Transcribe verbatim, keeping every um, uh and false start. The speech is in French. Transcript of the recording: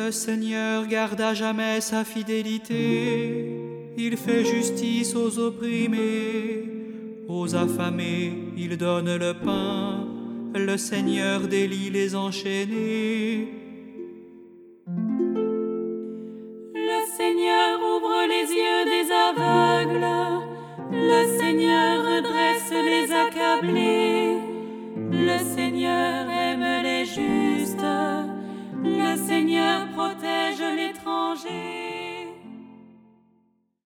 Le Seigneur garde à jamais sa fidélité. Il fait justice aux opprimés. Aux affamés, il donne le pain. Le Seigneur délie les enchaînés. Le Seigneur ouvre les yeux des aveugles. Le Seigneur redresse les accablés. Le Seigneur aime les justes. Le Seigneur protège les